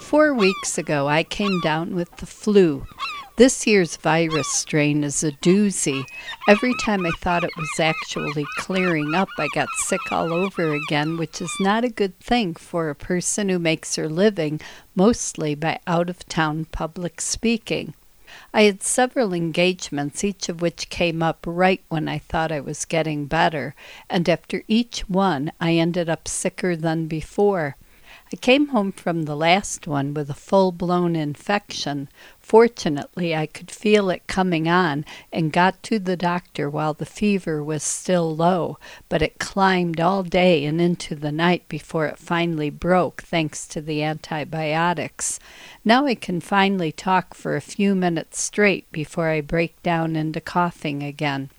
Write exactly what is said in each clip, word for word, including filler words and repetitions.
Four weeks ago, I came down with the flu. This year's virus strain is a doozy. Every time I thought it was actually clearing up, I got sick all over again, which is not a good thing for a person who makes her living mostly by out-of-town public speaking. I had several engagements, each of which came up right when I thought I was getting better, and after each one, I ended up sicker than before. I came home from the last one with a full-blown infection. Fortunately, I could feel it coming on and got to the doctor while the fever was still low, but it climbed all day and into the night before it finally broke, thanks to the antibiotics. Now I can finally talk for a few minutes straight before I break down into coughing again.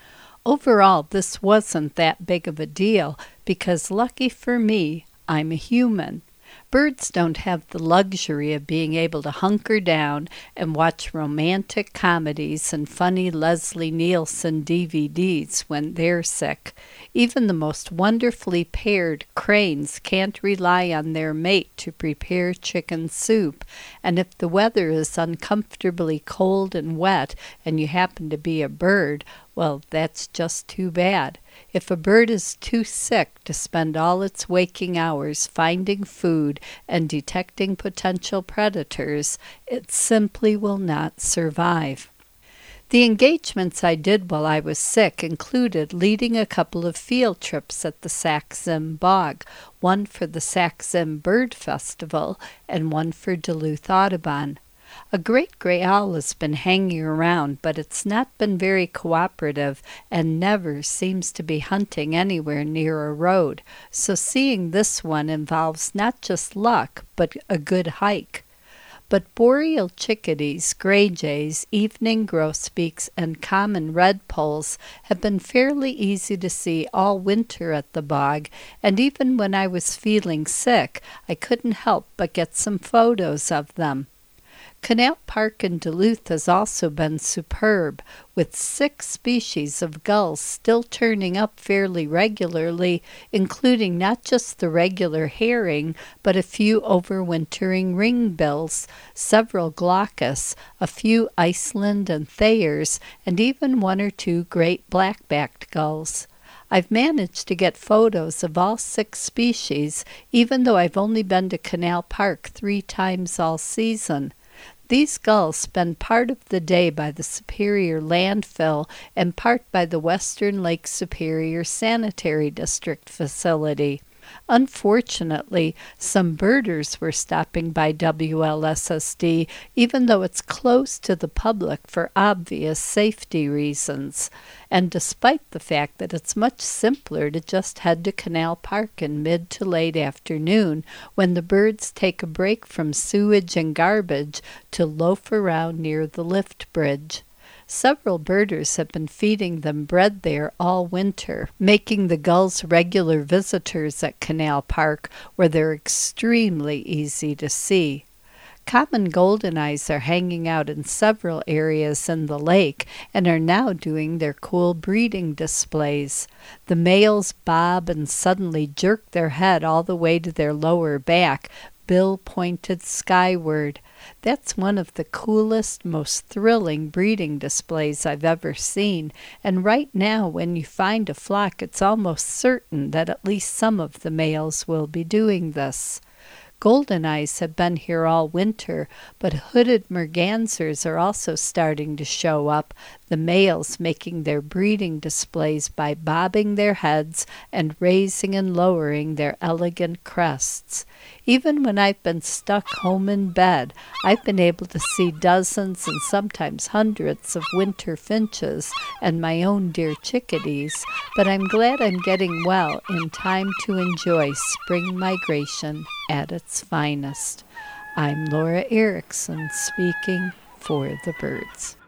Overall, this wasn't that big of a deal because, lucky for me, I'm a human. Birds don't have the luxury of being able to hunker down and watch romantic comedies and funny Leslie Nielsen D V Ds when they're sick. Even the most wonderfully paired cranes can't rely on their mate to prepare chicken soup, and if the weather is uncomfortably cold and wet and you happen to be a bird, well, that's just too bad. If a bird is too sick to spend all its waking hours finding food and detecting potential predators, it simply will not survive. The engagements I did while I was sick included leading a couple of field trips at the Sax-Zim Bog, one for the Sax-Zim Bird Festival and one for Duluth Audubon. A great gray owl has been hanging around, but it's not been very cooperative and never seems to be hunting anywhere near a road, so seeing this one involves not just luck, but a good hike. But boreal chickadees, gray jays, evening grosbeaks, and common redpolls have been fairly easy to see all winter at the bog, and even when I was feeling sick, I couldn't help but get some photos of them. Canal Park in Duluth has also been superb, with six species of gulls still turning up fairly regularly, including not just the regular herring, but a few overwintering ringbills, several glaucus, a few Iceland and Thayers, and even one or two great black-backed gulls. I've managed to get photos of all six species, even though I've only been to Canal Park three times all season. These gulls spend part of the day by the Superior landfill and part by the Western Lake Superior Sanitary District facility. Unfortunately, some birders were stopping by W L S S D, even though it's closed to the public for obvious safety reasons, and despite the fact that it's much simpler to just head to Canal Park in mid to late afternoon when the birds take a break from sewage and garbage to loaf around near the lift bridge. Several birders have been feeding them bread there all winter, making the gulls regular visitors at Canal Park, where they're extremely easy to see. Common goldeneyes are hanging out in several areas in the lake and are now doing their cool breeding displays. The males bob and suddenly jerk their head all the way to their lower back, bill pointed skyward. That's one of the coolest, most thrilling breeding displays I've ever seen, and right now when you find a flock, it's almost certain that at least some of the males will be doing this. Goldeneyes have been here all winter, but hooded mergansers are also starting to show up, the males making their breeding displays by bobbing their heads and raising and lowering their elegant crests. Even when I've been stuck home in bed, I've been able to see dozens and sometimes hundreds of winter finches and my own dear chickadees, but I'm glad I'm getting well in time to enjoy spring migration at its finest. I'm Laura Erickson speaking for the birds.